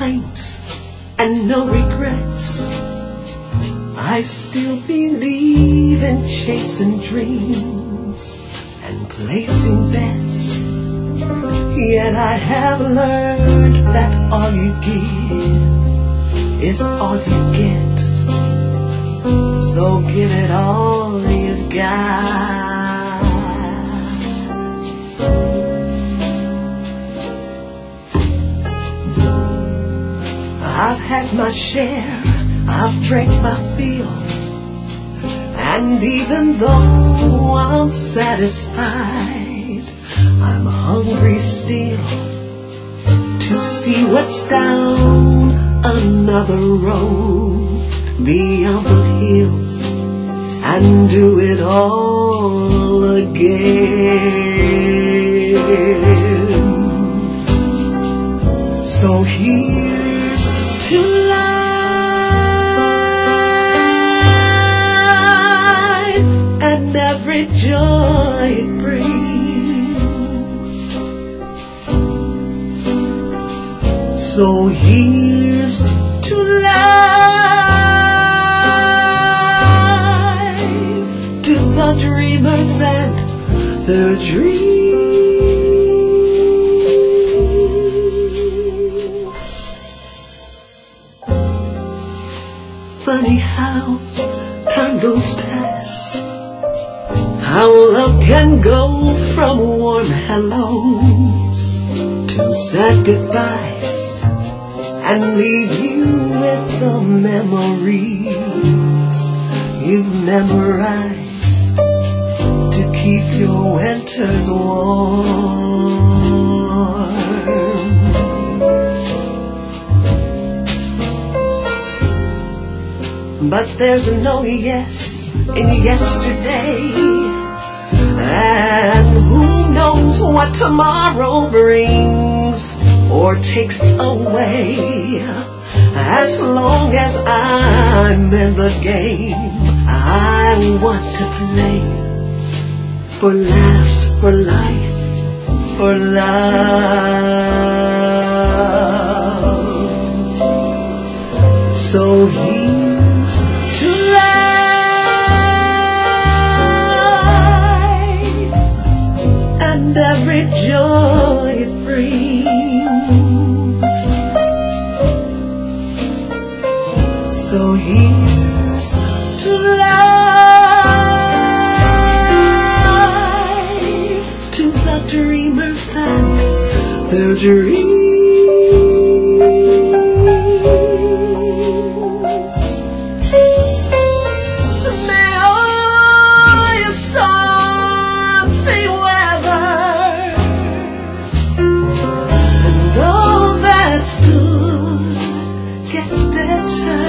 complaints and no regrets. I still believe in chasing dreams and placing bets. Yet I have learned that all you give is all you get. So give it all you've got. I've had my share, I've drank my fill, and even though I'm satisfied, I'm hungry still to see what's down another road beyond the hill and do it all again. So here's to life and every joy it brings. So here's to life, to the dreamers and their dreams. Funny how time goes past, how love can go from warm hellos to sad goodbyes and leave you with the memories you've memorized to keep your winters warm. But there's no yes in yesterday, and who knows what tomorrow brings or takes away. As long as I'm in the game, I want to play for laughs, for life, for love. So here's to life and every joy it brings. So here's to life, to the dreamers and their dreams. May all your storms be weathered, and all that's good get better.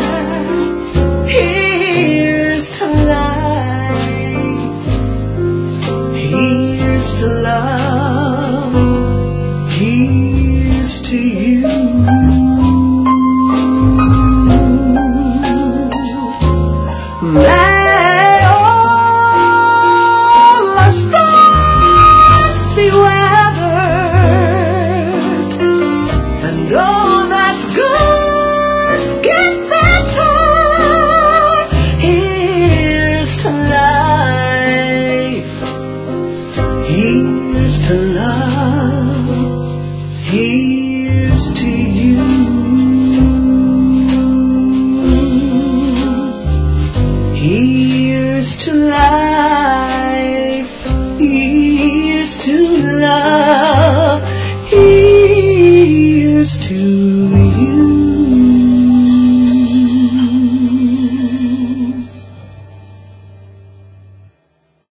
Here's to life, here's to love, here's to you. May all our storms be weathered, and all that's good get better. Here's to life, here's to love, here's to you. Here's to life, here's to love, here's to